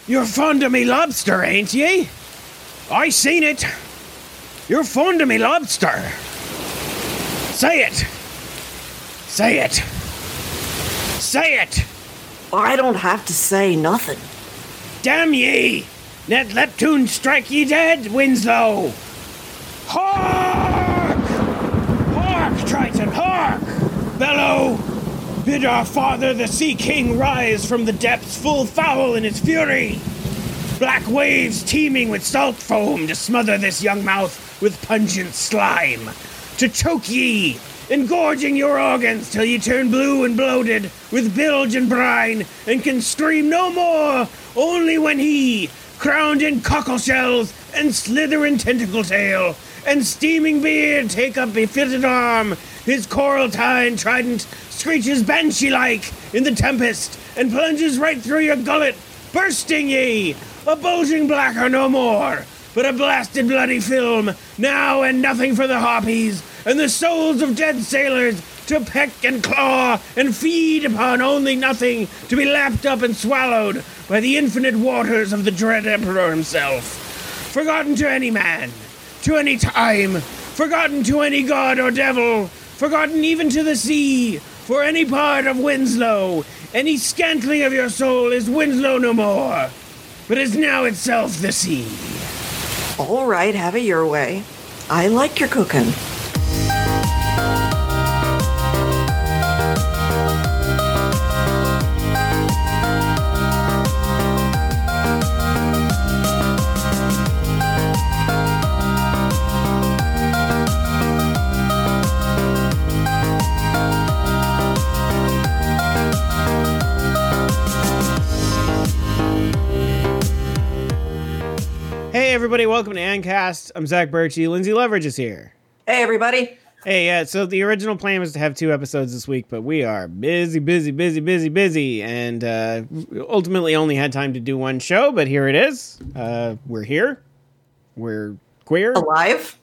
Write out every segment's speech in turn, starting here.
You're fond of me lobster, ain't ye? I seen it. You're fond of me lobster. Say it. Say it. Say it. I don't have to say nothing. Damn ye! Let Neptune strike ye dead, Winslow! Hark! Hark, Triton, hark! Bellow! Bid our father, the Sea King, rise from the depths full foul in his fury! Black waves teeming with salt foam to smother this young mouth with pungent slime! To choke ye, engorging your organs till ye turn blue and bloated with bilge and brine, and can scream no more, only when he, crowned in cockle shells and slithering tentacle tail, and steaming beard take up befitted arm, his coral-tined trident screeches banshee-like in the tempest, and plunges right through your gullet, bursting ye, a bulging blacker no more, but a blasted bloody film, now and nothing for the harpies, and the souls of dead sailors to peck and claw and feed upon only nothing to be lapped up and swallowed by the infinite waters of the dread emperor himself. Forgotten to any man, to any time, forgotten to any god or devil, forgotten even to the sea, for any part of Winslow, any scantling of your soul is Winslow no more, but is now itself the sea. All right, have it your way. I like your cooking. Hey everybody, welcome to Ancast. I'm Zach Birchie. Lindsay Leverage is here. Hey, everybody. Hey, yeah, so the original plan was to have 2 episodes this week, but we are busy, and ultimately only had time to do 1 show, but here it is. We're here. We're queer. Alive.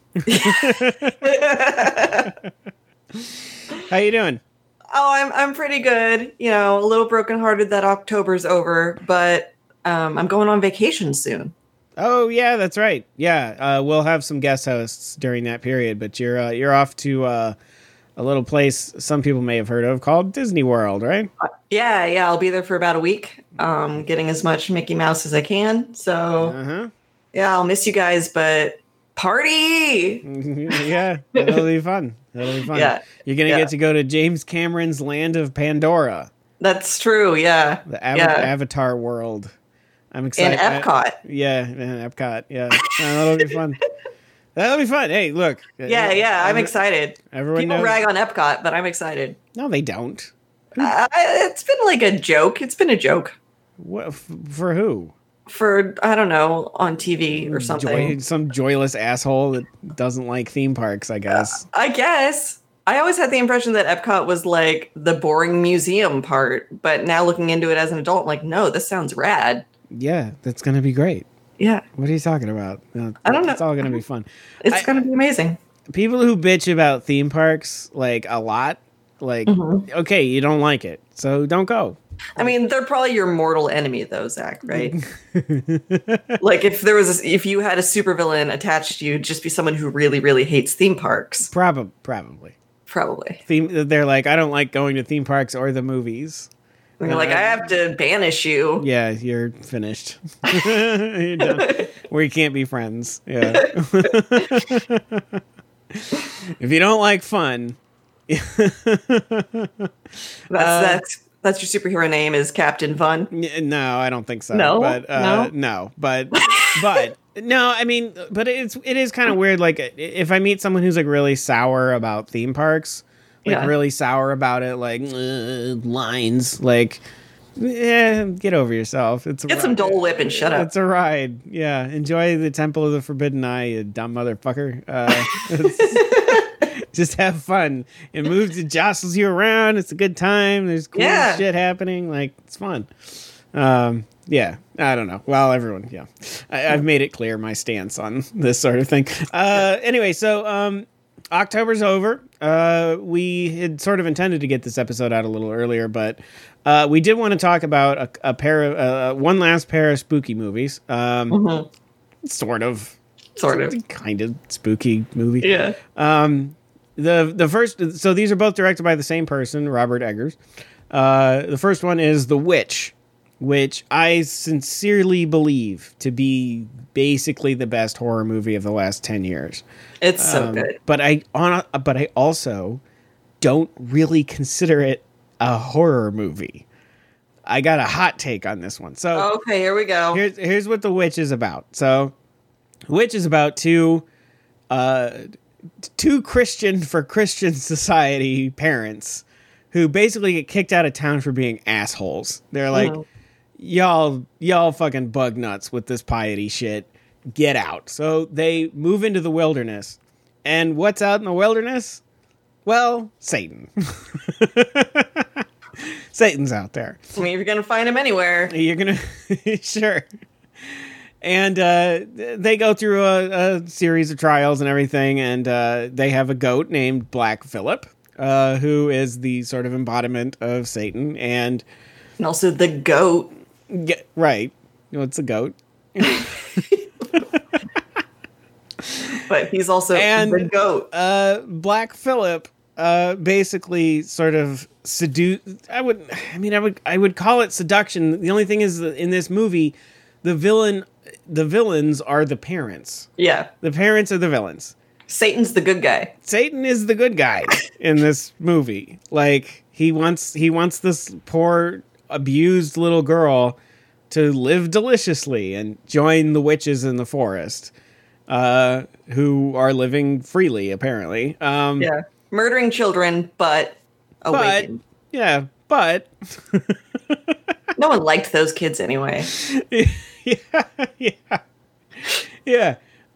How you doing? Oh, I'm pretty good. You know, a little brokenhearted that October's over, but I'm going on vacation soon. Oh yeah, that's right. Yeah, we'll have some guest hosts during that period, but you're off to a little place some people may have heard of called Disney World, right? Yeah, I'll be there for about a week, getting as much Mickey Mouse as I can. So, yeah, I'll miss you guys, but party! Yeah, that'll be fun. Yeah, you're gonna get to go to James Cameron's Land of Pandora. That's true. Yeah, the Avatar world. I'm excited. And Epcot. Epcot. Yeah. That'll be fun. That'll be fun. Hey, look. Yeah. I'm excited. People knows. Rag on Epcot, but I'm excited. No, they don't. It's been like a joke. It's been a joke. What, for who? For, I don't know, on TV or something. Some joyless asshole that doesn't like theme parks, I guess. I guess. I always had the impression that Epcot was like the boring museum part, but now looking into it as an adult, I'm like, no, this sounds rad. Yeah, that's going to be great. Yeah. What are you talking about? I don't know. It's all going to be fun. It's going to be amazing. People who bitch about theme parks, like, a lot, like, okay, you don't like it, so don't go. I mean, they're probably your mortal enemy, though, Zach, right? Like, if you had a supervillain attached to you, just be someone who really, really hates theme parks. Probably. They're like, I don't like going to theme parks or the movies. And you're like, I have to banish you. Yeah, you're finished. You're done. We can't be friends. Yeah. If you don't like fun, that's your superhero name is Captain Fun. No, I don't think so. No, but no. I mean, but it is kind of weird. Like, if I meet someone who's like really sour about theme parks. Really sour about it, like lines, like, get over yourself. Get some Dole Whip and shut up. It's a ride. Yeah, enjoy the Temple of the Forbidden Eye, you dumb motherfucker. Just have fun. It moves, it jostles you around. It's a good time. There's cool shit happening. Like, it's fun. Yeah, I don't know. Well, everyone, I've made it clear my stance on this sort of thing. Anyway, so October's over. We had sort of intended to get this episode out a little earlier, but we did want to talk about a pair of one last pair of spooky movies. Sort of, kind of spooky movie. Yeah. The first, so these are both directed by the same person, Robert Eggers. The first one is The Witch, which I sincerely believe to be basically the best horror movie of the last 10 years. It's so good. But I also don't really consider it a horror movie. I got a hot take on this one. So okay, here we go. Here's what The Witch is about. So The Witch is about two Christian for Christian society parents who basically get kicked out of town for being assholes. They're like, y'all fucking bug nuts with this piety shit. Get out. So they move into the wilderness. And what's out in the wilderness? Well, Satan. Satan's out there. I mean, you're going to find him anywhere. You're going to... Sure. And they go through a series of trials and everything, and they have a goat named Black Phillip, who is the sort of embodiment of Satan, and also the goat. Yeah, right. What's a goat? But he's also the goat. Black Phillip basically sort of I would call it seduction. The only thing is that in this movie, the villains are the parents. Yeah. The parents are the villains. Satan's the good guy. Satan is the good guy in this movie. Like, he wants this poor, abused little girl to live deliciously and join the witches in the forest, who are living freely, apparently. Yeah. Murdering children, but awakened. But no one liked those kids anyway. Yeah.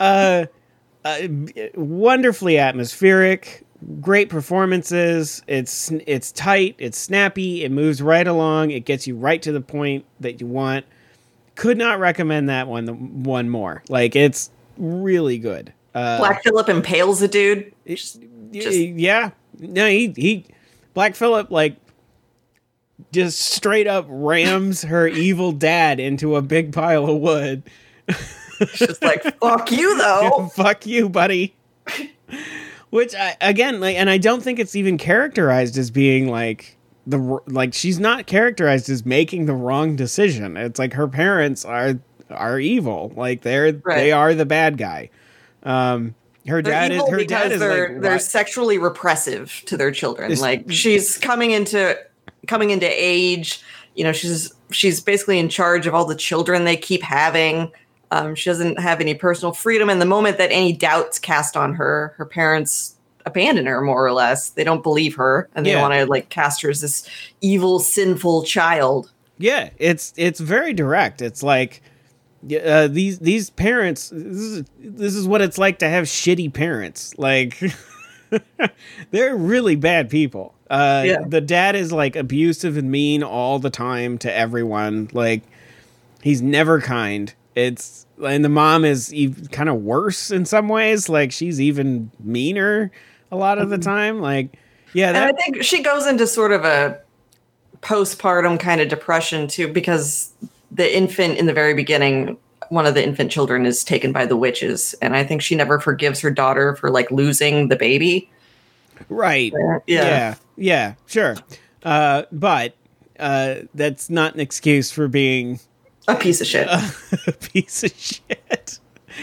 Wonderfully atmospheric, great performances. It's tight, it's snappy, it moves right along, it gets you right to the point that you want. Could not recommend that one more. Like, it's really good. Black Phillip impales a dude. Yeah. No, he Black Phillip, like, just straight up rams her evil dad into a big pile of wood. Just like, fuck you, though. Fuck you, buddy. Which, and I don't think it's even characterized as being like she's not characterized as making the wrong decision. It's like her parents are evil. Like, they are the bad guy. Her dad is they're sexually repressive to their children. Like, she's coming into age. You know, she's basically in charge of all the children they keep having. She doesn't have any personal freedom. And the moment that any doubt's cast on her, her parents abandon her, more or less. They don't believe her, and they want to, like, cast her as this evil, sinful child. Yeah, it's very direct. It's like, these parents. This is what it's like to have shitty parents. Like, they're really bad people. The dad is, like, abusive and mean all the time to everyone. Like, he's never kind. And the mom is kind of worse in some ways. Like, she's even meaner a lot of the time. Like, yeah. And I think she goes into sort of a postpartum kind of depression too, because the infant in the very beginning, one of the infant children is taken by the witches. And I think she never forgives her daughter for, like, losing the baby. Right. Yeah, sure. But that's not an excuse for being a piece of shit. A piece of shit.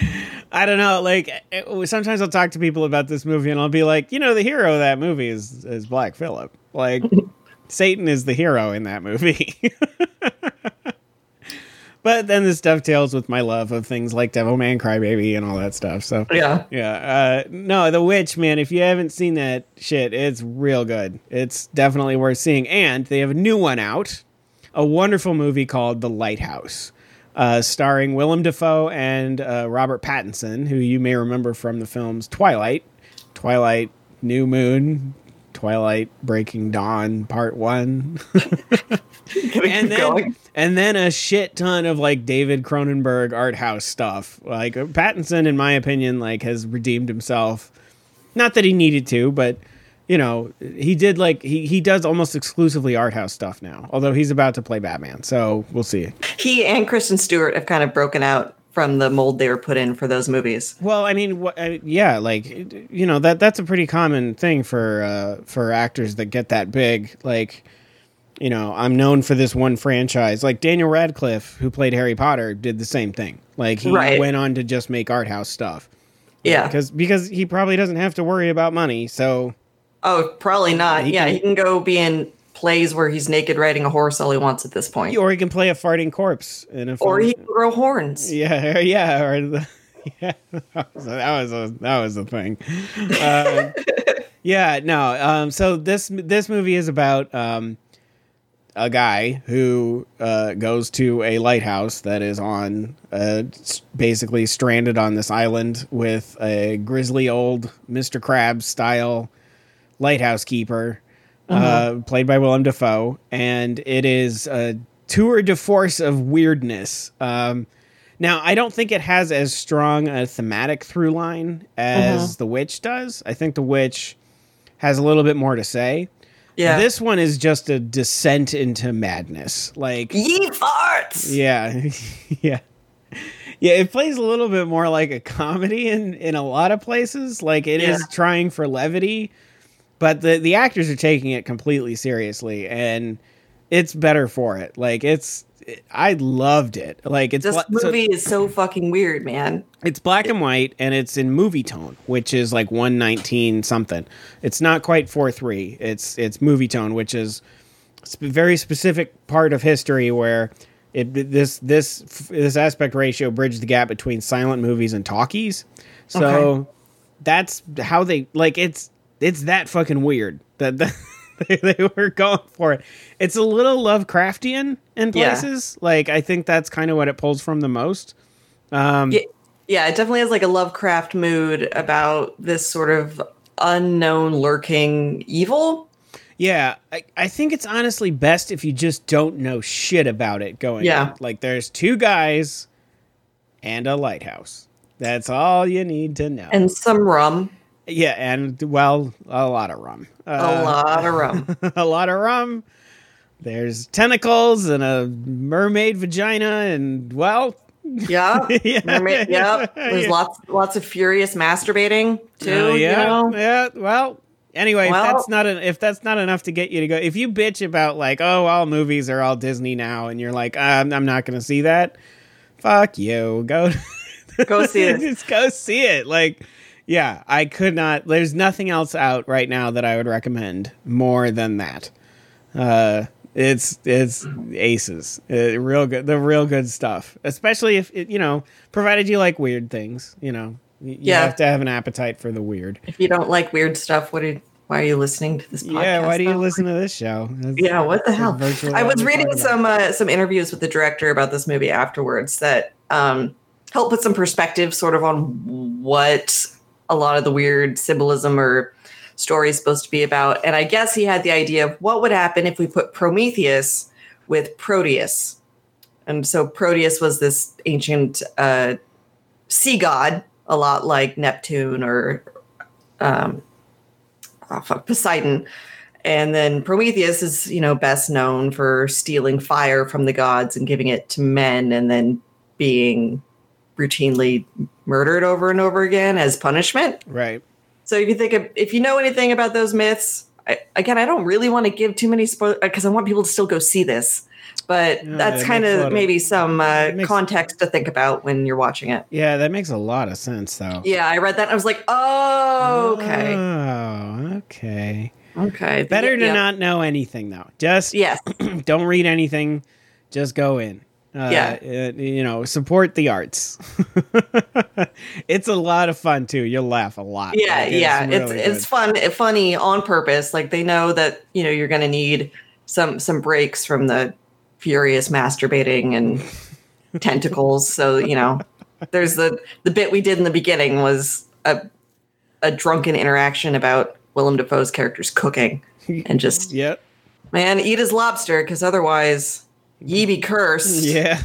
I don't know. Like, sometimes I'll talk to people about this movie and I'll be like, the hero of that movie is Black Phillip. Like, Satan is the hero in that movie. But then this dovetails with my love of things like Devilman Crybaby and all that stuff. So yeah. No, The Witch, man, if you haven't seen that shit, it's real good. It's definitely worth seeing. And they have a new one out, a wonderful movie called The Lighthouse, starring Willem Dafoe and Robert Pattinson, who you may remember from the films Twilight, New Moon, Twilight Breaking Dawn Part 1. And then a shit ton of, like, David Cronenberg art house stuff. Like, Pattinson, in my opinion, like, has redeemed himself Not that he needed to, but you know, he did he does almost exclusively art house stuff now. Although he's about to play Batman, so we'll see. He and Kristen Stewart have kind of broken out from the mold they were put in for those movies. Well, I mean, yeah, like, you know, that's a pretty common thing for actors that get that big. Like, you know, I'm known for this one franchise. Like Daniel Radcliffe, who played Harry Potter, did the same thing. Like he went on to just make art house stuff. Yeah, because he probably doesn't have to worry about money. So, oh, probably not. He can go be in plays where he's naked riding a horse all he wants at this point. Or he can play a farting corpse in a film. Or he can grow horns. Yeah, or that was a thing. Yeah, no. So this movie is about a guy who goes to a lighthouse that is on basically stranded on this island with a grizzly old Mr. Krabs style lighthouse keeper. Played by Willem Dafoe, and it is a tour de force of weirdness. Now, I don't think it has as strong a thematic through line as The Witch does. I think The Witch has a little bit more to say. Yeah. This one is just a descent into madness. Like, ye farts! Yeah. Yeah. Yeah, it plays a little bit more like a comedy in a lot of places. Like, it is trying for levity. But the actors are taking it completely seriously, and it's better for it. Like I loved it. Like this movie is so fucking weird, man. It's black and white, and it's in movie tone, which is like 119 something. It's not quite 4:3. It's movie tone, which is a very specific part of history where this aspect ratio bridged the gap between silent movies and talkies. So that's how they like it's that fucking weird that they were going for it. It's a little Lovecraftian in places. Yeah. Like, I think that's kind of what it pulls from the most. Yeah, it definitely has like a Lovecraft mood about this sort of unknown lurking evil. Yeah, I think it's honestly best if you just don't know shit about it going in. Like, there's two guys and a lighthouse. That's all you need to know. And some rum. Yeah, and, well, a lot of rum. A lot of rum. A lot of rum. There's tentacles and a mermaid vagina and, well... Yeah. Mermaid, There's lots of furious masturbating, too, you know? Yeah, well... Anyway, if that's not enough to get you to go... If you bitch about, like, oh, all movies are all Disney now, and you're like, I'm not going to see that, fuck you. Go see it. Just go see it. Like... Yeah, I could not. There's nothing else out right now that I would recommend more than that. It's aces, real good. The real good stuff, especially if it, provided you like weird things. You have to have an appetite for the weird. If you don't like weird stuff, why are you listening to this podcast? Yeah, why do you listen to this show? What the hell? I was reading some interviews with the director about this movie afterwards that helped put some perspective, sort of on what a lot of the weird symbolism or story is supposed to be about. And I guess he had the idea of what would happen if we put Prometheus with Proteus. And so Proteus was this ancient sea god, a lot like Neptune or Poseidon. And then Prometheus is, best known for stealing fire from the gods and giving it to men and then being routinely murdered over and over again as punishment. Right. So if you know anything about those myths, I don't really want to give too many spoilers because I want people to still go see this. But that's kind of maybe some context to think about when you're watching it. Yeah, that makes a lot of sense, though. Yeah, I read that and I was like, oh, okay. Oh, okay. Okay. Better to not know anything, though. Just don't read anything. Just go in. Support the arts. It's a lot of fun too. You'll laugh a lot. It's funny on purpose. Like they know that you're going to need some breaks from the furious masturbating and tentacles. So there's the bit we did in the beginning was a drunken interaction about Willem Dafoe's character's cooking and just man, eat his lobster because otherwise. Ye be cursed. Yeah.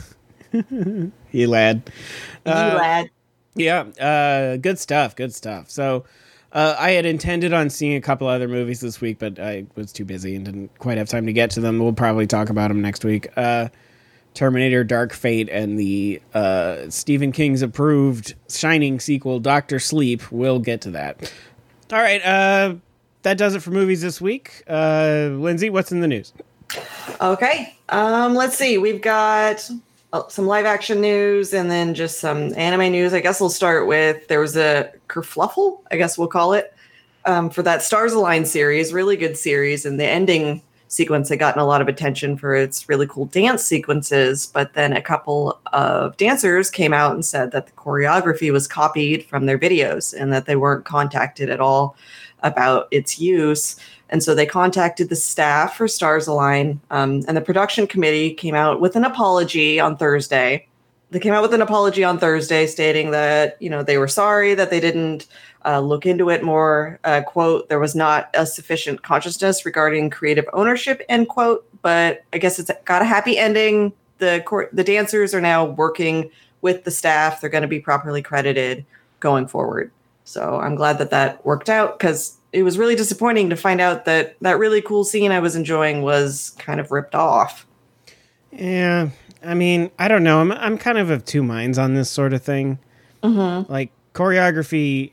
Ye lad. Ye lad. Yeah. Good stuff. So, I had intended on seeing a couple other movies this week, but I was too busy and didn't quite have time to get to them. We'll probably talk about them next week. Terminator Dark Fate and the Stephen King's approved Shining sequel, Dr. Sleep. We'll get to that. All right, that does it for movies this week. Lindsay, what's in the news? Okay, let's see. We've got some live action news and then just some anime news. I guess we'll start with, there was a kerfluffle, I guess we'll call it, for that Stars Align series, really good series, and the ending sequence had gotten a lot of attention for its really cool dance sequences, but then a couple of dancers came out and said that the choreography was copied from their videos and that they weren't contacted at all about its use. And so they contacted the staff for Stars Align, and the production committee came out with an apology on Thursday. They came out with an apology on Thursday stating that, they were sorry that they didn't look into it more. Quote, there was not a sufficient consciousness regarding creative ownership, end quote. But I guess it's got a happy ending. The dancers are now working with the staff. They're going to be properly credited going forward. So I'm glad that worked out, because it was really disappointing to find out that really cool scene I was enjoying was kind of ripped off. Yeah, I mean, I don't know. I'm kind of two minds on this sort of thing. Mm-hmm. Like, choreography,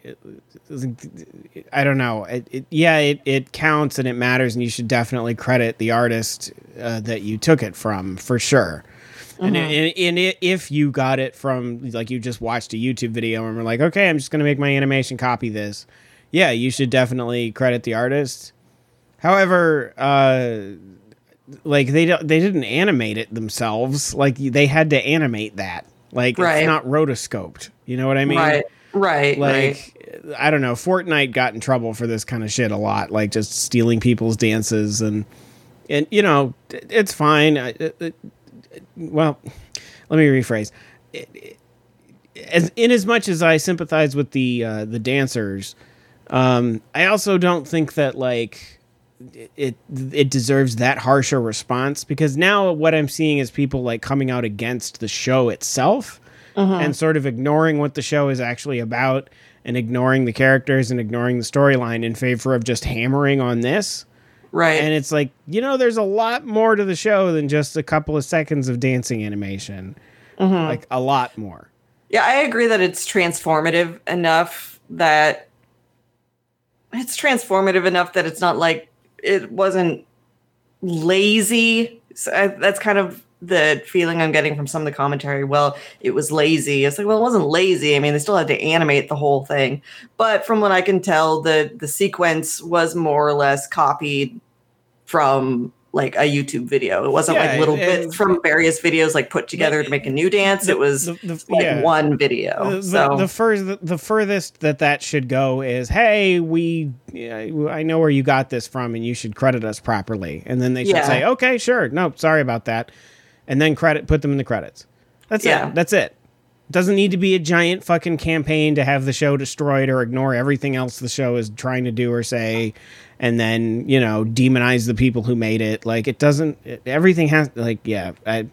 I don't know. It counts and it matters, and you should definitely credit the artist that you took it from, for sure. Mm-hmm. And if you got it from, like, you just watched a YouTube video and were like, okay, I'm just going to make my animation copy this. Yeah, you should definitely credit the artist. However, like, they didn't animate it themselves. Like, they had to animate that. Like, right. It's not rotoscoped. You know what I mean? Right. Like, I don't know. Fortnite got in trouble for this kind of shit a lot. Like, just stealing people's dances and it's fine. Well, let me rephrase. In as much as I sympathize with the dancers, I also don't think that, like, it deserves that harsh a response, because now what I'm seeing is people, like, coming out against the show itself, and sort of ignoring what the show is actually about, and ignoring the characters and ignoring the storyline in favor of just hammering on this. Right. And it's like, there's a lot more to the show than just a couple of seconds of dancing animation. Like, a lot more. Yeah, I agree that it's transformative enough that it's not like it wasn't lazy. So that's kind of the feeling I'm getting from some of the commentary. Well, it was lazy. It's like, well, it wasn't lazy. I mean, they still had to animate the whole thing. But from what I can tell, the sequence was more or less copied from, like, a YouTube video. It wasn't like little bits from various videos, like, put together to make a new dance. It was one video. The furthest that should go is, hey, I know where you got this from, and you should credit us properly. And then they should say, okay, sure, no, sorry about that, and then put them in the credits. That's it. That's it. It doesn't need to be a giant fucking campaign to have the show destroyed or ignore everything else the show is trying to do or say, and then, demonize the people who made it. Like, it doesn't, everything has, like, that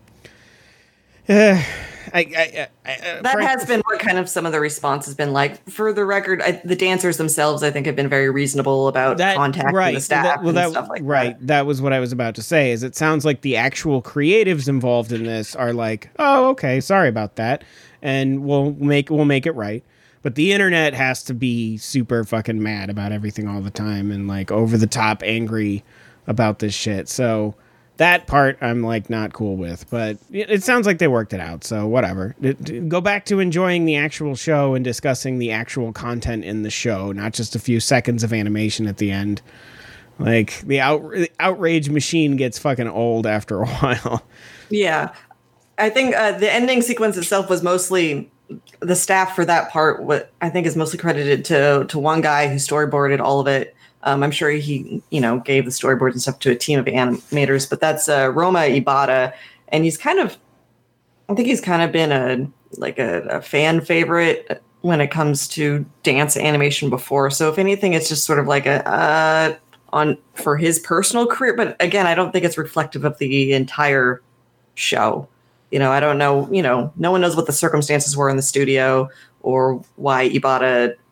has been what kind of some of the response has been like. For the record, the dancers themselves, I think, have been very reasonable about contacting the staff and stuff like that. Right. That was what I was about to say, is it sounds like the actual creatives involved in this are like, oh, okay, sorry about that, and we'll make it right. But the internet has to be super fucking mad about everything all the time and, like, over the top angry about this shit. So that part I'm, like, not cool with, but it sounds like they worked it out. So whatever. Go back to enjoying the actual show and discussing the actual content in the show, not just a few seconds of animation at the end. Like, the outrage machine gets fucking old after a while. Yeah. I think the ending sequence itself was mostly, the staff for that part, what I think is mostly credited to one guy who storyboarded all of it. I'm sure he, gave the storyboards and stuff to a team of animators, but that's Roma Ibata, and I think he's kind of been a fan favorite when it comes to dance animation before. So if anything, it's just sort of like for his personal career. But again, I don't think it's reflective of the entire show. I don't know, no one knows what the circumstances were in the studio or why Ibata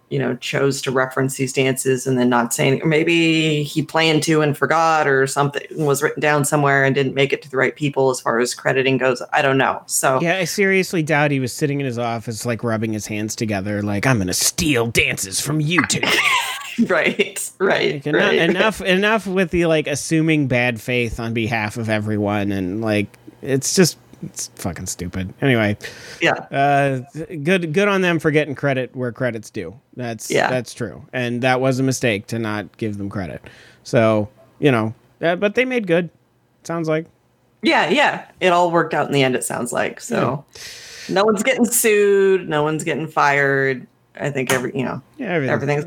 chose to reference these dances and then not saying, or maybe he planned to and forgot, or something was written down somewhere and didn't make it to the right people as far as crediting goes. I don't know. So yeah, I seriously doubt he was sitting in his office, like rubbing his hands together, like, I'm going to steal dances from YouTube. Right. Like, enough with the like assuming bad faith on behalf of everyone, and like it's fucking stupid. Anyway, yeah. Good on them for getting credit where credit's due. That's true, and that was a mistake to not give them credit. So but they made good. Sounds like. Yeah. It all worked out in the end. It sounds like so. Yeah. No one's getting sued. No one's getting fired. I think everything's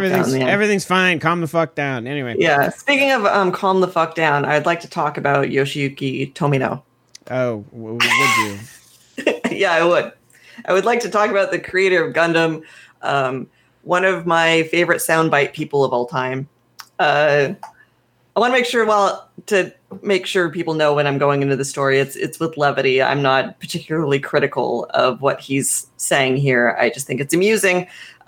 fine. Calm the fuck down. Anyway. Yeah. Speaking of calm the fuck down, I'd like to talk about Yoshiyuki Tomino. Oh, would you? Yeah, I would. I would like to talk about the creator of Gundam, one of my favorite soundbite people of all time. I want to make sure people know when I'm going into the story, it's with levity. I'm not particularly critical of what he's saying here. I just think it's amusing.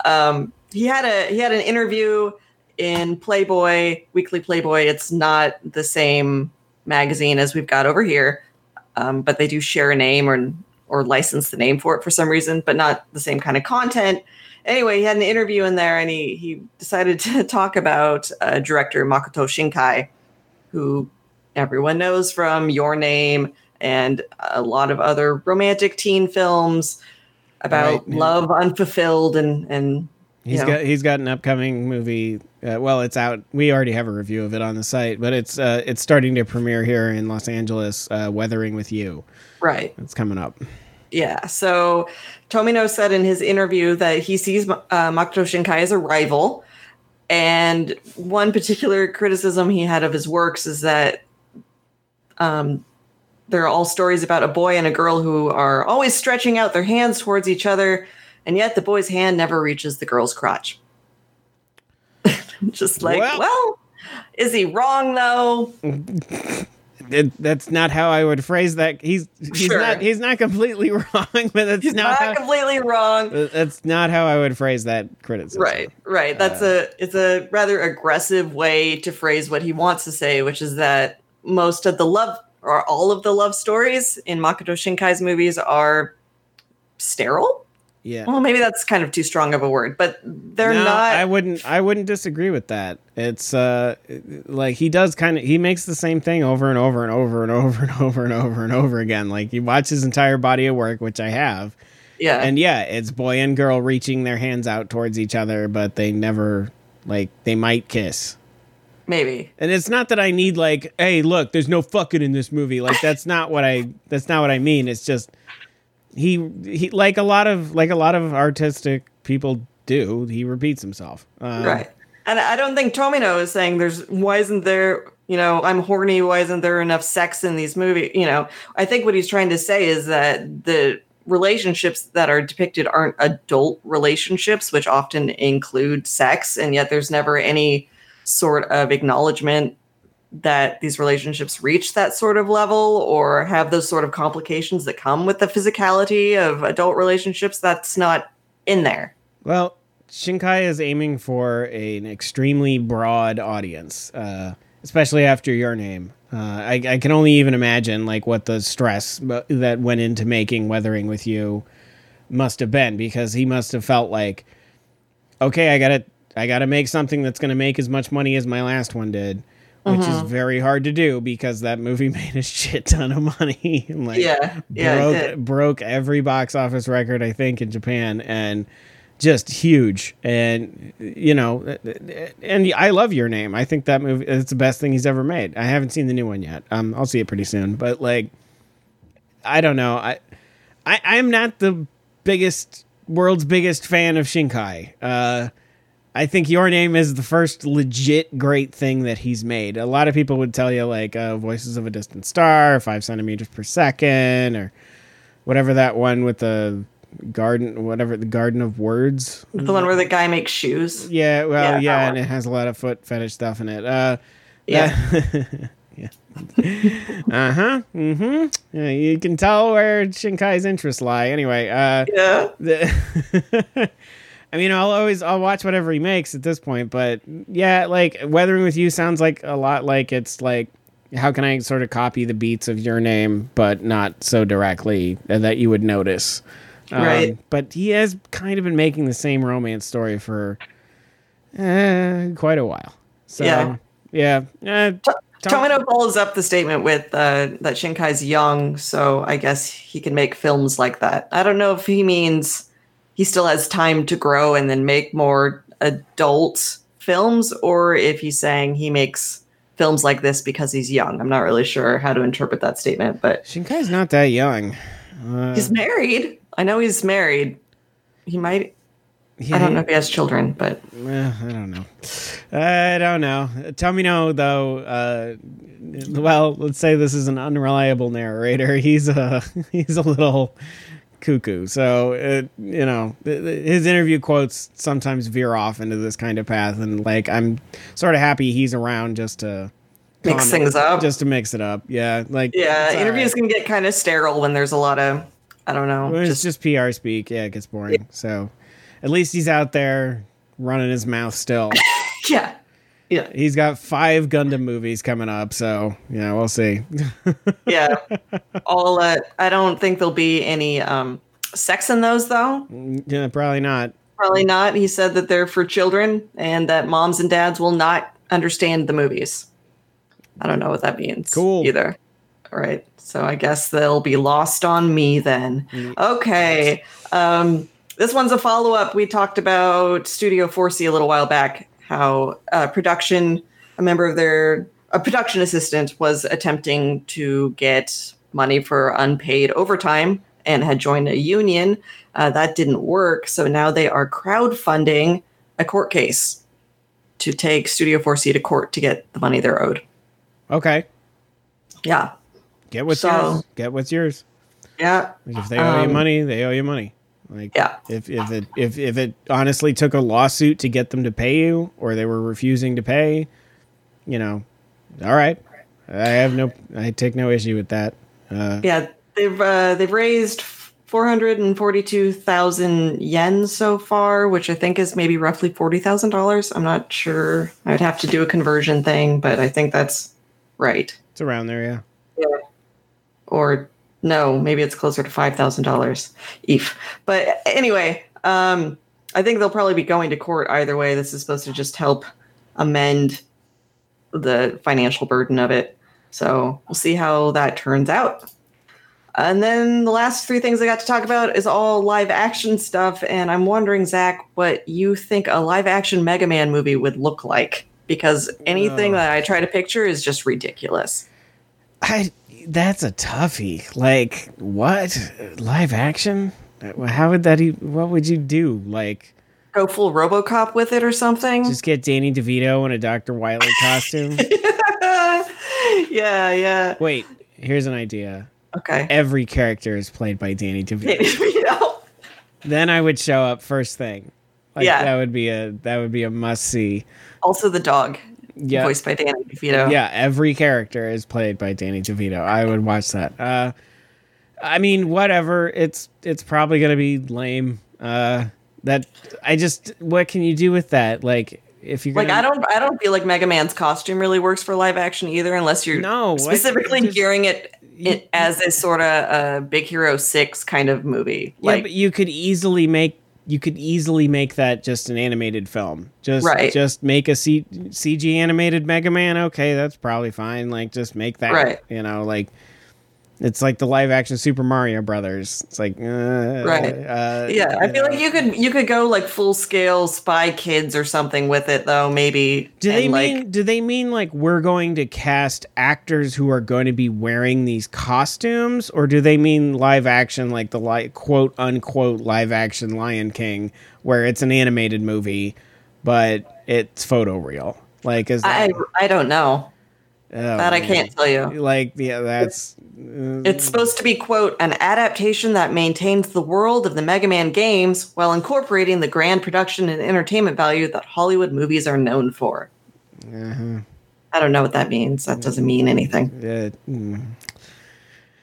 He had an interview in Playboy, Weekly Playboy. It's not the same magazine as we've got over here, but they do share a name or license the name for it for some reason, but not the same kind of content. Anyway, he had an interview in there, and he decided to talk about director Makoto Shinkai, who everyone knows from Your Name and a lot of other romantic teen films about love unfulfilled, and he's got an upcoming movie. It's out. We already have a review of it on the site, but it's starting to premiere here in Los Angeles. Weathering with You. Right. It's coming up. Yeah. So Tomino said in his interview that he sees Makoto Shinkai as a rival. And one particular criticism he had of his works is that they're all stories about a boy and a girl who are always stretching out their hands towards each other, and yet the boy's hand never reaches the girl's crotch. Just like, well, is he wrong though? That's not how I would phrase that. He's not completely wrong, but that's not completely wrong. That's not how I would phrase that criticism. Right. It's a rather aggressive way to phrase what he wants to say, which is that most of the love or all of the love stories in Makoto Shinkai's movies are sterile. Yeah. Well, maybe that's kind of too strong of a word, but they're not. I wouldn't disagree with that. It's like he makes the same thing over and over and over and over and over and over and over again. Like you watch his entire body of work, which I have. Yeah. And yeah, it's boy and girl reaching their hands out towards each other, but they never, like, they might kiss. Maybe. And it's not that I need, like, hey, look, there's no fucking in this movie. Like that's not what I mean. It's just he like a lot of artistic people do, he repeats himself. Right. And I don't think Tomino is saying why isn't there, I'm horny, why isn't there enough sex in these movies? I think what he's trying to say is that the relationships that are depicted aren't adult relationships, which often include sex, and yet there's never any sort of acknowledgement that these relationships reach that sort of level or have those sort of complications that come with the physicality of adult relationships. That's not in there. Well, Shinkai is aiming for an extremely broad audience, especially after Your Name. I can only even imagine like what the stress that went into making Weathering with You must have been, because he must have felt like, okay, I gotta make something that's going to make as much money as my last one did, which is very hard to do because that movie made a shit ton of money. Broke every box office record, I think, in Japan, and just huge. And, and I love Your Name. I think that movie, it's the best thing he's ever made. I haven't seen the new one yet. I'll see it pretty soon, but like, I don't know. I'm not the world's biggest fan of Shinkai. I think Your Name is the first legit great thing that he's made. A lot of people would tell you like Voices of a Distant Star, 5 centimeters per second, or whatever that one with the garden of words. The one where the guy makes shoes. Yeah, well, yeah, and it has a lot of foot fetish stuff in it. Yeah. Yeah, you can tell where Shinkai's interests lie. Anyway, I mean, I'll watch whatever he makes at this point, but yeah, like Weathering with You sounds like a lot like it's like, how can I sort of copy the beats of Your Name, but not so directly that you would notice. Right. But he has kind of been making the same romance story for quite a while. So, yeah. Tomino follows up the statement with that Shinkai's young, so I guess he can make films like that. I don't know if he means he still has time to grow and then make more adult films, or if he's saying he makes films like this because he's young. I'm not really sure how to interpret that statement, but Shinkai's not that young. He's married. I know he's married. He might. I don't know if he has children, but I don't know. Tomino, though. Well, let's say this is an unreliable narrator. He's a little cuckoo. So his interview quotes sometimes veer off into this kind of path, and like I'm sort of happy he's around just to mix things up, just to mix it up. Yeah, interviews can get kind of sterile when there's a lot of I don't know. It's just PR speak. Yeah, it gets boring. Yeah. So at least he's out there running his mouth still. Yeah. He's got 5 Gundam movies coming up, so yeah, we'll see. Yeah. I don't think there'll be any sex in those though. Yeah, probably not. Probably not. He said that they're for children and that moms and dads will not understand the movies. I don't know what that means. Cool. Either. All right. So I guess they'll be lost on me then. Okay. This one's a follow-up. We talked about Studio 4C a little while back, how a production assistant was attempting to get money for unpaid overtime and had joined a union. That didn't work. So now they are crowdfunding a court case to take Studio 4C to court to get the money they're owed. Okay. Yeah. Get what's yours. Get what's yours. Yeah. Like if they owe you money, they owe you money. Like if it honestly took a lawsuit to get them to pay you, or they were refusing to pay, all right. I take no issue with that. They've raised 442,000 yen so far, which I think is maybe roughly $40,000. I'm not sure. I'd have to do a conversion thing, but I think that's right. It's around there, yeah. Yeah. Or no, maybe it's closer to $5,000 each. But anyway, I think they'll probably be going to court either way. This is supposed to just help amend the financial burden of it. So we'll see how that turns out. And then the last 3 things I got to talk about is all live action stuff. And I'm wondering, Zach, what you think a live action Mega Man movie would look like, because anything that I try to picture is just ridiculous. That's a toughie. Like, what? Live action? How would that what would you do? Like, go full RoboCop with it or something? Just get Danny DeVito in a Dr. Wily costume? Yeah. Wait, here's an idea. Okay. Every character is played by Danny DeVito. Then I would show up first thing. That would be a must see. Also the dog. Yeah. Voiced by Danny DeVito. Yeah, every character is played by Danny DeVito. I would watch that. I mean, whatever. It's probably gonna be lame. What can you do with that? Like, if you're I don't feel like Mega Man's costume really works for live action either, unless you're specifically gearing it as a sort of Big Hero 6 kind of movie. Yeah, but you could easily make that just an animated film. Just make a CG animated Mega Man. Okay, that's probably fine. Like, just make that. Right. It's like the live action Super Mario Brothers. It's like right. I feel like you could go like full scale Spy Kids or something with it though. Maybe. Do they mean like we're going to cast actors who are going to be wearing these costumes, or do they mean live action like the quote unquote live action Lion King, where it's an animated movie, but it's photoreal? Like, is that, I don't know. That I can't tell you. Like, yeah, that's... It's supposed to be, quote, an adaptation that maintains the world of the Mega Man games while incorporating the grand production and entertainment value that Hollywood movies are known for. Uh-huh. I don't know what that means. That doesn't mean anything.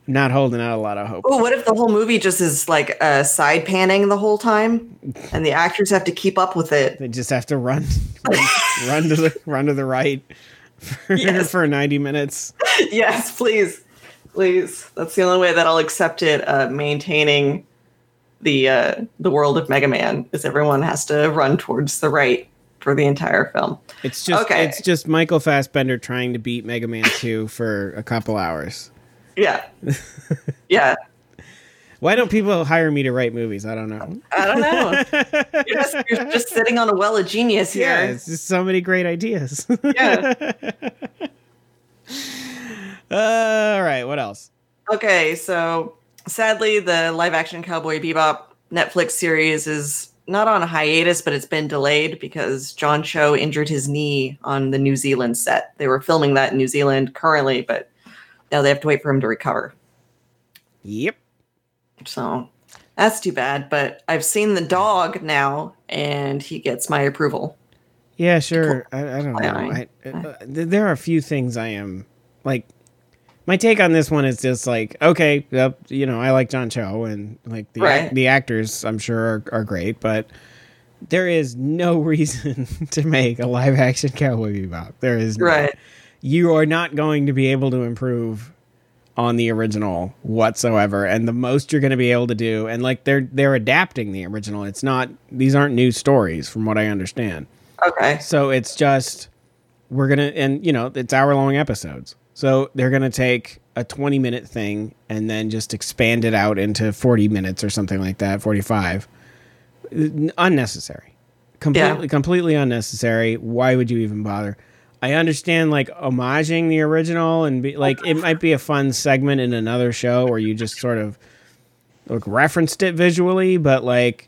not holding out a lot of hope. Oh, what if the whole movie just is like side panning the whole time, and the actors have to keep up with it? They just have to run to the right for 90 minutes. Yes, please. That's the only way that I'll accept it. Maintaining the world of Mega Man is everyone has to run towards the right for the entire film. It's just Michael Fassbender trying to beat Mega Man 2 for a couple hours. Yeah. Yeah. Why don't people hire me to write movies? I don't know. You're just sitting on a well of genius here. Yeah, it's just so many great ideas. Yeah. All right, what else? Okay, so sadly, the live-action Cowboy Bebop Netflix series is not on a hiatus, but it's been delayed because John Cho injured his knee on the New Zealand set. They were filming that in New Zealand currently, but now they have to wait for him to recover. Yep. So that's too bad, but I've seen the dog now, and he gets my approval. Yeah, sure. I don't know. There are a few things I am, like, my take on this one is just like, okay, I like John Cho, and like the actors I'm sure are great, but there is no reason to make a live action Cowboy Bebop. There is right. You are not going to be able to improve on the original whatsoever, and the most you're going to be able to do, and like they're adapting the original. It's not; these aren't new stories, from what I understand. Okay. So it's just it's hour-long episodes. So they're going to take a 20-minute thing and then just expand it out into 40 minutes or something like that, 45. Unnecessary. Completely unnecessary. Why would you even bother? I understand, like, homaging the original and it might be a fun segment in another show where you just sort of referenced it visually, but like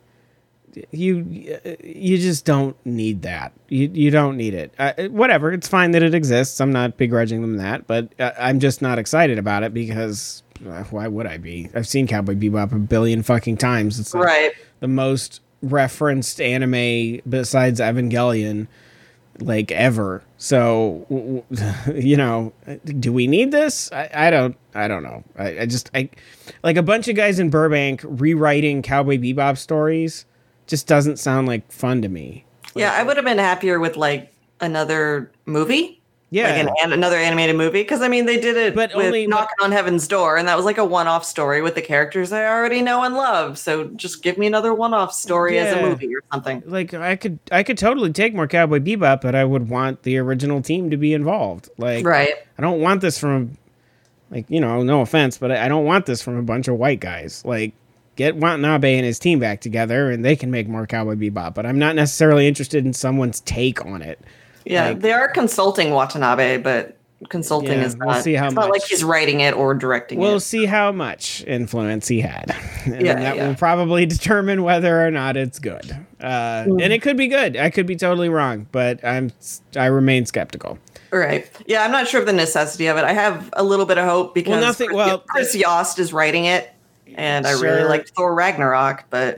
you just don't need that. You don't need it. Whatever, it's fine that it exists. I'm not begrudging them that, but I'm just not excited about it because why would I be? I've seen Cowboy Bebop a billion fucking times. It's like the most referenced anime besides Evangelion like ever. So do we need this? I don't know. I like a bunch of guys in Burbank rewriting Cowboy Bebop stories just doesn't sound like fun to me. Yeah, I would have been happier with like another movie. Yeah, like another animated movie, because I mean they did it with Knocking on Heaven's Door, and that was like a one-off story with the characters I already know and love. So just give me another one-off story as a movie or something. Like I could totally take more Cowboy Bebop, but I would want the original team to be involved. Like, I don't want this from, like, no offense, but I don't want this from a bunch of white guys. Like, get Watanabe and his team back together, and they can make more Cowboy Bebop. But I'm not necessarily interested in someone's take on it. Yeah, they are consulting Watanabe, but consulting is not. We'll see how it's much. Not like he's writing it or directing it. We'll see how much influence he had. And that will probably determine whether or not it's good. And it could be good. I could be totally wrong, but I remain skeptical. Right. Yeah, I'm not sure of the necessity of it. I have a little bit of hope because Chris Yost is writing it. And I really liked Thor Ragnarok, but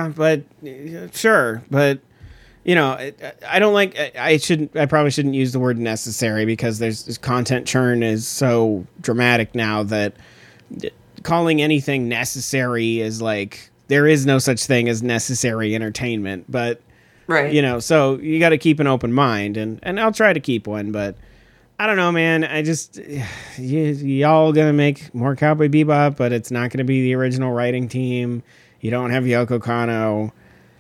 sure, but I don't like. I probably shouldn't use the word necessary because there's content churn is so dramatic now that calling anything necessary is like there is no such thing as necessary entertainment. But so you got to keep an open mind, and I'll try to keep one, but. I don't know, man. I just y'all gonna make more Cowboy Bebop, but it's not gonna be the original writing team. You don't have Yoko Kanno.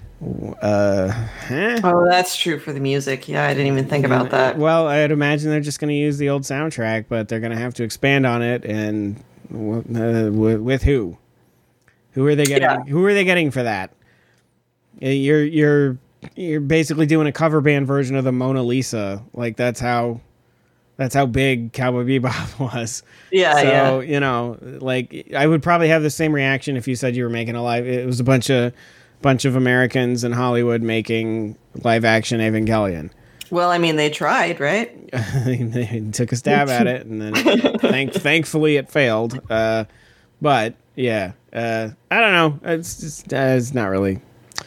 Oh, that's true for the music. Yeah, I didn't even think about that. Well, I'd imagine they're just gonna use the old soundtrack, but they're gonna have to expand on it. And with who? Who are they getting? Yeah. Who are they getting for that? You're basically doing a cover band version of the Mona Lisa. Like that's how big Cowboy Bebop was. Yeah, so, like I would probably have the same reaction if you said you were making it was a bunch of Americans in Hollywood making live action Evangelion. Well, I mean, they tried, right? They took a stab at it, and then thankfully it failed. But yeah, I don't know. It's not really.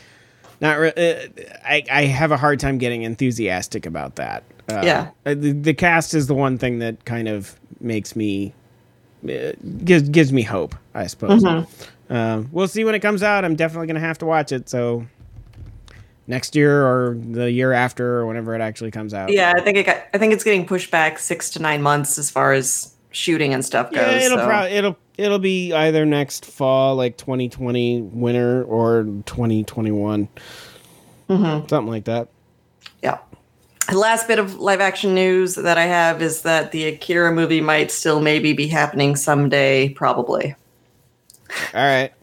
I have a hard time getting enthusiastic about that. The cast is the one thing that kind of makes me gives me hope, I suppose. We'll see when it comes out. I'm definitely going to have to watch it. So next year or the year after or whenever it actually comes out. Yeah, I think it's getting pushed back 6 to 9 months as far as shooting and stuff goes. Yeah, it'll be either next fall, like 2020 winter, or 2021, something like that. Yeah. The last bit of live action news that I have is that the Akira movie might still maybe be happening someday, probably. All right.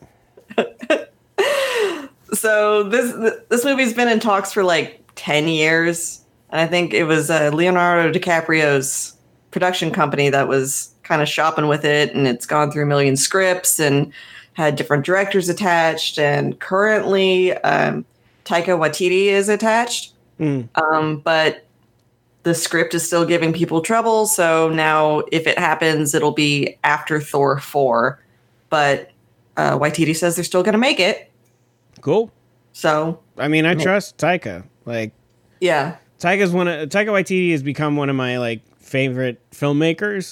So this movie's been in talks for like 10 years. And I think it was Leonardo DiCaprio's production company that was kind of shopping with it. And it's gone through a million scripts and had different directors attached. And currently, Taika Waititi is attached. But the script is still giving people trouble. So now if it happens, it'll be after Thor 4. But Waititi says they're still going to make it. Cool. So I mean, I trust Taika. Like, yeah, Taika Waititi has become one of my like favorite filmmakers.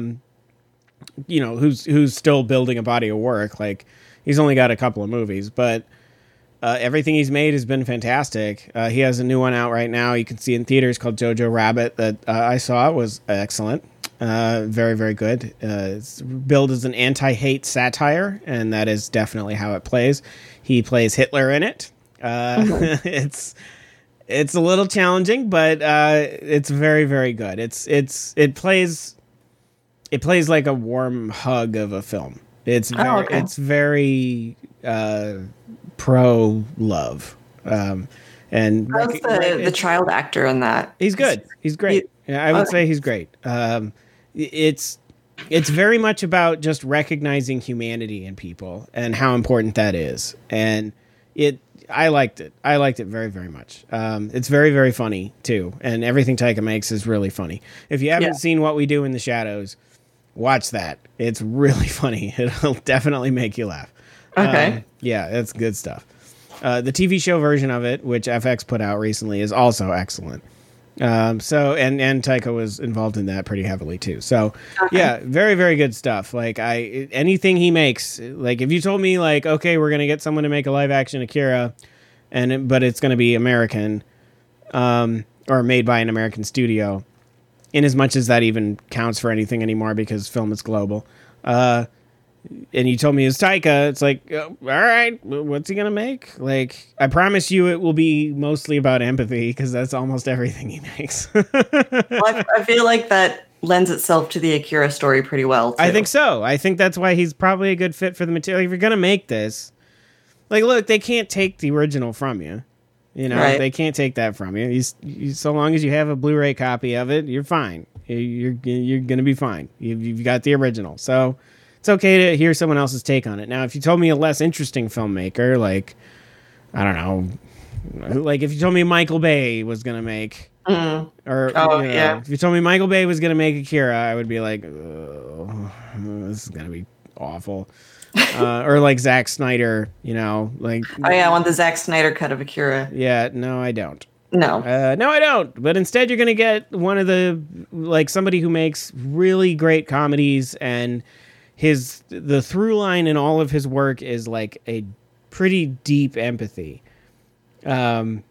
Who's still building a body of work. Like, he's only got a couple of movies, but everything he's made has been fantastic. He has a new one out right now. You can see in theaters called Jojo Rabbit that I saw. It was excellent. Very, very good. It's billed as an anti-hate satire, and that is definitely how it plays. He plays Hitler in it. It's a little challenging, but it's very, very good. It plays like a warm hug of a film. It's very pro love. And how's the child actor in that? He's good. He's great. I would say he's great. It's very much about just recognizing humanity in people and how important that is. And I liked it. I liked it very, very much. It's very, very funny too. And everything Taika makes is really funny. If you haven't seen What We Do in the Shadows, watch that. It's really funny. It'll definitely make you laugh. Okay. Yeah, it's good stuff. The TV show version of it, which FX put out recently, is also excellent. And Taika was involved in that pretty heavily too. So yeah, very, very good stuff. Like anything he makes, like if you told me like, okay, we're going to get someone to make a live action Akira but it's going to be American, or made by an American studio, in as much as that even counts for anything anymore because film is global. And you told me it's Taika, it's like, all right, what's he gonna make? Like, I promise you it will be mostly about empathy, because that's almost everything he makes. Well, I feel like that lends itself to the Akira story pretty well, too. I think so. I think that's why he's probably a good fit for the material. If you're gonna make this, like, look, they can't take the original from you. You know, right. They can't take that from you. So long as you have a Blu-ray copy of it, you're fine. You're gonna be fine. You've got the original, so it's okay to hear someone else's take on it. Now, if you told me a less interesting filmmaker, like, I don't know, like if you told me Michael Bay was going to make, if you told me Michael Bay was going to make Akira, I would be like, oh, this is going to be awful. Or like Zack Snyder, like. Oh yeah, I want the Zack Snyder cut of Akira. Yeah, no, I don't. No. No, I don't. But instead, you're going to get one of somebody who makes really great comedies, and the through line in all of his work is like a pretty deep empathy. Okay,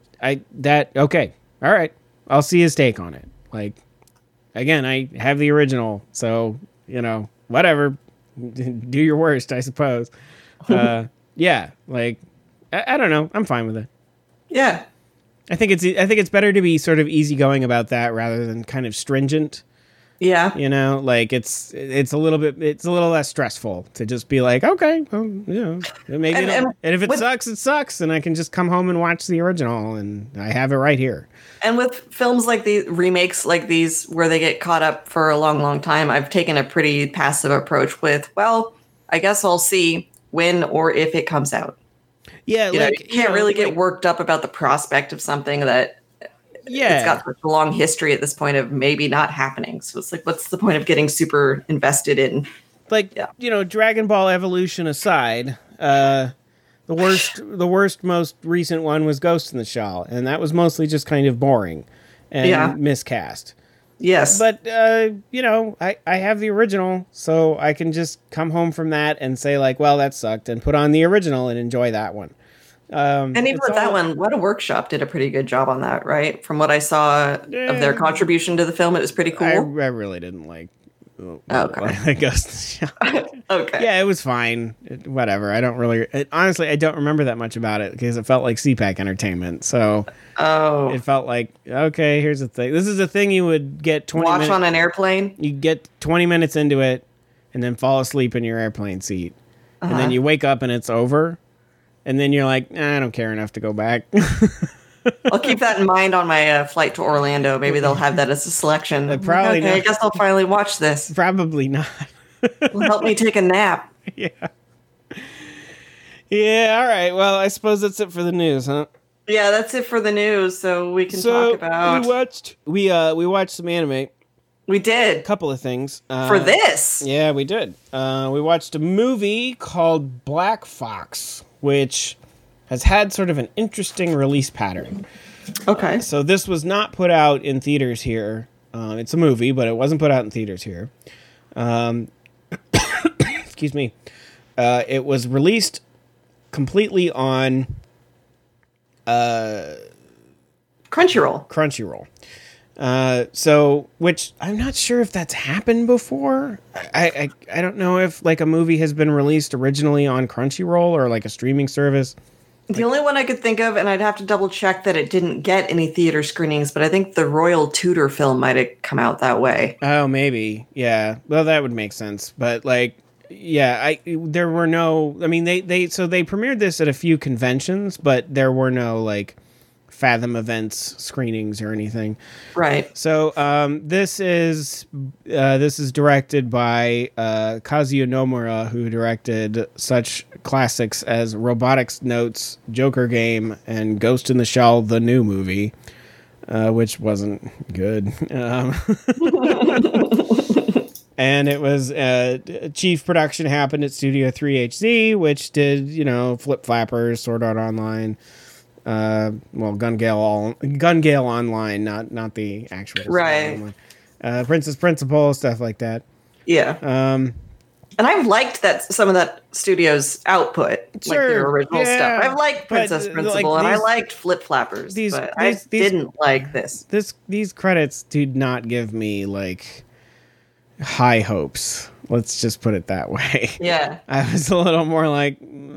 all right, I'll see his take on it. Like, again, I have the original, so whatever, do your worst, I suppose. Yeah, like I don't know, I'm fine with it. Yeah, I think it's better to be sort of easygoing about that rather than kind of stringent. Yeah. Like it's a little less stressful to just be like, okay, well, maybe and if it sucks, it sucks, and I can just come home and watch the original, and I have it right here. And with films like these, remakes like these, where they get caught up for a long, long time, I've taken a pretty passive approach with, well, I guess I'll see when or if it comes out. Yeah, you can't really get worked up about the prospect of something that. Yeah, it's got such a long history at this point of maybe not happening. So it's like, what's the point of getting super invested in? Like, Dragon Ball Evolution aside, the worst, most recent one was Ghost in the Shell, and that was mostly just kind of boring and miscast. Yes. But, you know, I have the original, so I can just come home from that and say, like, well, that sucked, and put on the original and enjoy that one. And even with that one, What a Workshop did a pretty good job on that, right? From what I saw of their contribution to the film, it was pretty cool. I really didn't like Ghost. Okay. Yeah, it was fine. Whatever. I don't really... honestly, I don't remember that much about it because it felt like CPAC entertainment. So it felt like, okay, here's the thing. This is a thing you would get 20 Watch minutes... on an airplane? You get 20 minutes into it and then fall asleep in your airplane seat. And then you wake up and it's over. And then you're like, I don't care enough to go back. I'll keep that in mind on my flight to Orlando. Maybe they'll have that as a selection. Probably not. I guess I'll finally watch this. Probably not. It'll help me take a nap. Yeah. Yeah, all right. Well, I suppose that's it for the news, huh? Yeah, that's it for the news. So we can talk about... We watched some anime. We did. A couple of things. For this? Yeah, we did. We watched a movie called Black Fox, which has had sort of an interesting release pattern. Okay. So this was not put out in theaters here. It's a movie, but it wasn't put out in theaters here. Excuse me. It was released completely on Crunchyroll. So, which I'm not sure if that's happened before. I don't know if like a movie has been released originally on Crunchyroll or like a streaming service. The only one I could think of, and I'd have to double check that it didn't get any theater screenings, but I think the Royal Tudor film might have come out that way. Oh, maybe. Yeah. Well, that would make sense. But like, yeah, there were no, I mean, they premiered this at a few conventions, but there were no like Fathom events screenings or anything. Right. So this is directed by Kazuya Nomura, who directed such classics as Robotics Notes, Joker Game, and Ghost in the Shell, the new movie, which wasn't good. And it was chief production happened at Studio 3HZ, which did, Flip Flappers, Sword Art Online. Gun Gale Online, not the actual right. Princess Principal, stuff like that. Yeah. And I've liked some of that studio's output, sure, like their original stuff. I've liked Princess Principal, and I liked Flip Flappers, but I didn't like this. These credits did not give me like high hopes. Let's just put it that way. Yeah. I was a little more like,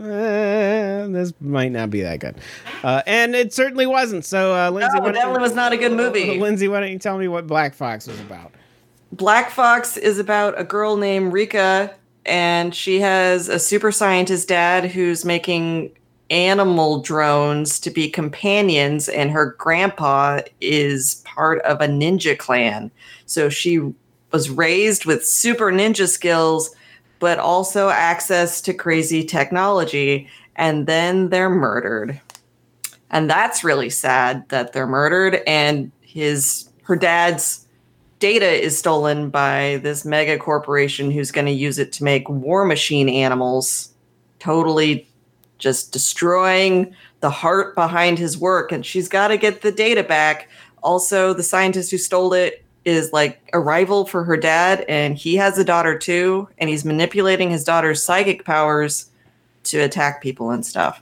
this might not be that good. And it certainly wasn't. So, Lindsay... No, it definitely was not a good movie. Lindsay, why don't you tell me what Black Fox was about? Black Fox is about a girl named Rika, and she has a super scientist dad who's making animal drones to be companions, and her grandpa is part of a ninja clan. So she was raised with super ninja skills, but also access to crazy technology. And then they're murdered. And that's really sad that they're murdered. And her dad's data is stolen by this mega corporation who's going to use it to make war machine animals, totally just destroying the heart behind his work. And she's got to get the data back. Also, the scientist who stole it is like a rival for her dad, and he has a daughter too, and he's manipulating his daughter's psychic powers to attack people and stuff.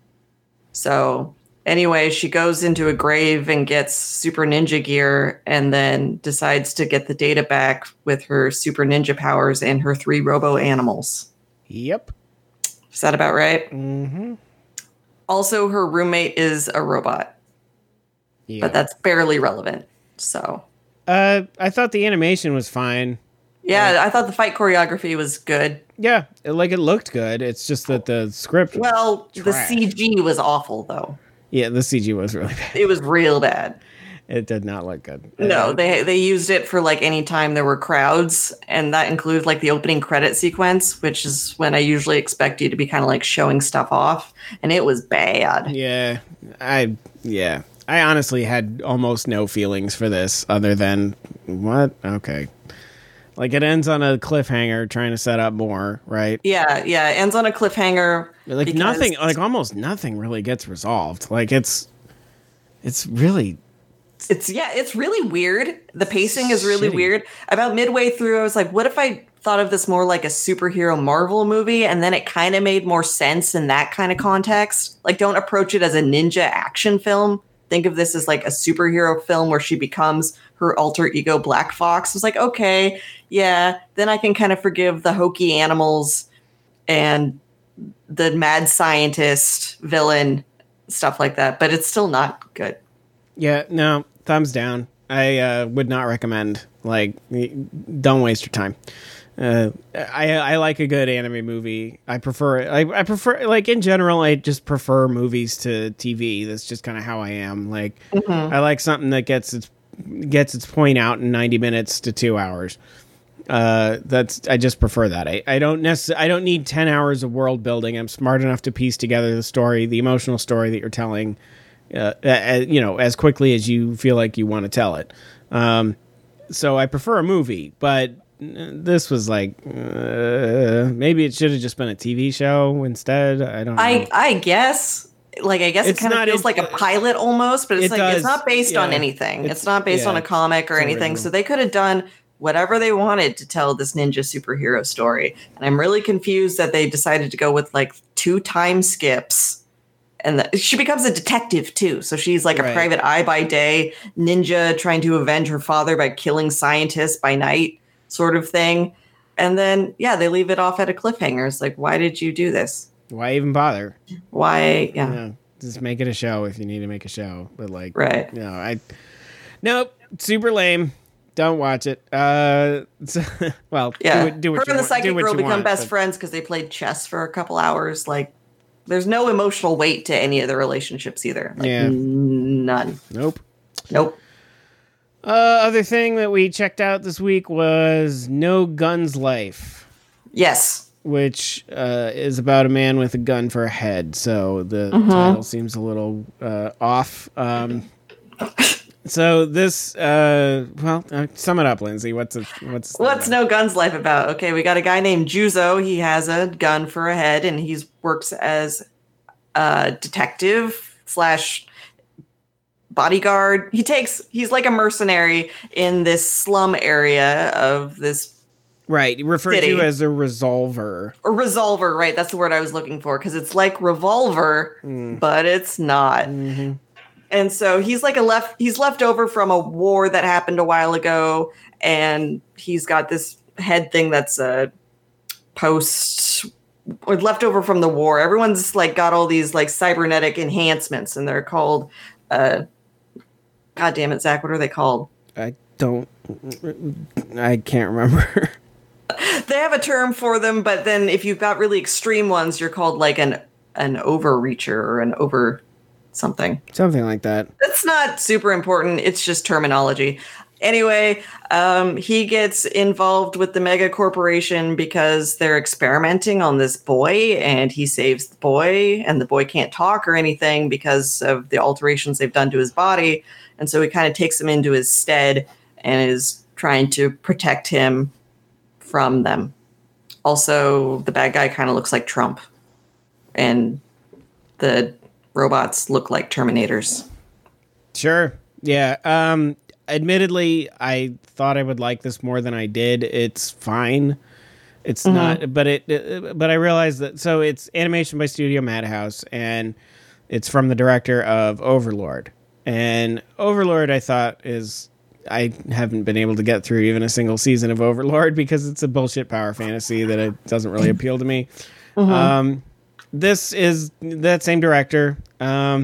So anyway, she goes into a grave and gets super ninja gear, and then decides to get the data back with her super ninja powers and her 3 robo animals. Yep. Is that about right? Mm-hmm. Also, her roommate is a robot. Yeah. But that's barely relevant, so... I thought the animation was fine. Yeah, I thought the fight choreography was good. Yeah, it looked good. It's just that the script was the CG was awful, though. Yeah, the CG was really bad. It was real bad. It did not look good. No, they used it for like any time there were crowds, and that included like the opening credit sequence, which is when I usually expect you to be kind of like showing stuff off, and it was bad. Yeah, I honestly had almost no feelings for this other than, what? Okay. Like, it ends on a cliffhanger trying to set up more, right? Yeah, it ends on a cliffhanger. Like, nothing, like, almost nothing really gets resolved. Like, it's really It's really weird. The pacing is really shitty. weird. About midway through, I was like, what if I thought of this more like a superhero Marvel movie? And then it kind of made more sense in that kind of context. Like, don't approach it as a ninja action film. Think of this as like a superhero film where she becomes her alter ego Black Fox. I was like, okay, yeah. Then I can kind of forgive the hokey animals and the mad scientist villain, stuff like that. But it's still not good. Yeah, no, thumbs down. I would not recommend. Like, don't waste your time. I like a good anime movie. I prefer like in general. I just prefer movies to TV. That's just kind of how I am. Like, I like something that gets its point out in 90 minutes to 2 hours. I just prefer that. I don't need 10 hours of world building. I'm smart enough to piece together the story, the emotional story that you're telling, as quickly as you feel like you want to tell it. So I prefer a movie, but this was like, maybe it should have just been a TV show instead. I don't know. I guess it kind of feels like a pilot almost, but it's not based on anything. It's not based on a comic or anything. So they could have done whatever they wanted to tell this ninja superhero story. And I'm really confused that they decided to go with like 2 time skips. And she becomes a detective too. So she's like a private eye by day ninja trying to avenge her father by killing scientists by night sort of thing. And then, they leave it off at a cliffhanger. It's like, why did you do this? Why even bother? Why? Yeah. Just make it a show if you need to make a show. But like, right. Nope. Super lame. Don't watch it. Well, yeah. Do what her and the psychic girl become best but friends because they played chess for a couple hours. Like, there's no emotional weight to any of the relationships either. Like, none. Nope. Other thing that we checked out this week was No Guns Life. Yes. Which is about a man with a gun for a head. So the title seems a little off. So this, sum it up, Lindsay. What's No Guns Life about? Okay, we got a guy named Juzo. He has a gun for a head, and he works as a detective / bodyguard. He's like a mercenary in this slum area of this. Right, referred city. to as a resolver. A resolver, right? That's the word I was looking for, because it's like revolver, but it's not. Mm-hmm. And so he's left over from a war that happened a while ago, and he's got this head thing that's left over from the war. Everyone's like got all these like cybernetic enhancements, and they're called God damn it, Zach, what are they called? I can't remember. They have a term for them, but then if you've got really extreme ones, you're called like an overreacher or an over something like that. That's not super important. It's just terminology. Anyway, he gets involved with the mega corporation because they're experimenting on this boy, and he saves the boy, and the boy can't talk or anything because of the alterations they've done to his body. And so he kind of takes him into his stead and is trying to protect him from them. Also, the bad guy kind of looks like Trump, and the robots look like Terminators. Sure. Yeah. Admittedly, I thought I would like this more than I did. It's fine. It's not, but I realized that. So it's animation by Studio Madhouse, and it's from the director of Overlord. And Overlord, I thought I haven't been able to get through even a single season of Overlord because it's a bullshit power fantasy that it doesn't really appeal to me. This is that same director. I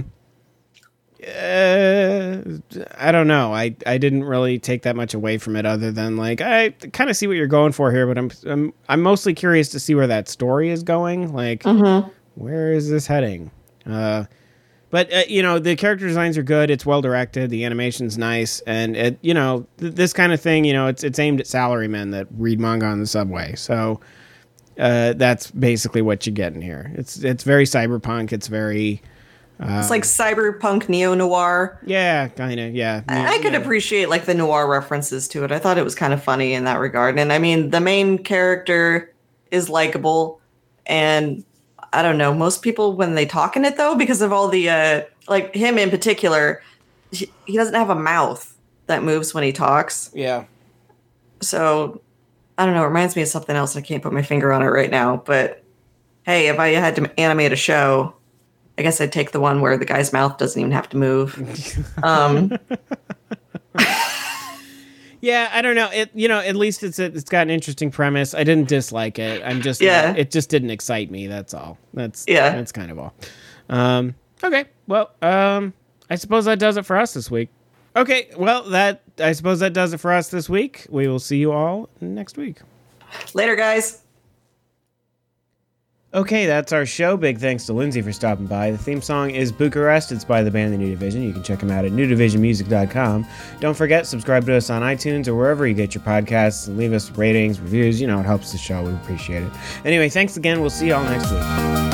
don't know. I didn't really take that much away from it, other than like I kind of see what you're going for here, but I'm mostly curious to see where that story is going. Like, where is this heading? But the character designs are good. It's well directed. The animation's nice, and this kind of thing. It's aimed at salarymen that read manga on the subway. So that's basically what you get in here. It's very cyberpunk. It's very. It's like cyberpunk neo-noir. Yeah, kind of, yeah. I could appreciate like the noir references to it. I thought it was kind of funny in that regard. And I mean, the main character is likable, and I don't know, most people when they talk in it though, because of all the like him in particular, he doesn't have a mouth that moves when he talks. Yeah. So I don't know. It reminds me of something else. I can't put my finger on it right now. But hey, if I had to animate a show, I guess I'd take the one where the guy's mouth doesn't even have to move. Yeah, I don't know. At least it's got an interesting premise. I didn't dislike it. It just didn't excite me. That's all. That's kind of all. Okay. Well, I suppose that does it for us this week. Okay. Well, I suppose that does it for us this week. We will see you all next week. Later, guys. Okay, that's our show. Big thanks to Lindsay for stopping by. The theme song is Bucharest. It's by the band The New Division. You can check them out at newdivisionmusic.com. Don't forget, subscribe to us on iTunes or wherever you get your podcasts and leave us ratings, reviews. It helps the show. We appreciate it. Anyway, thanks again. We'll see you all next week.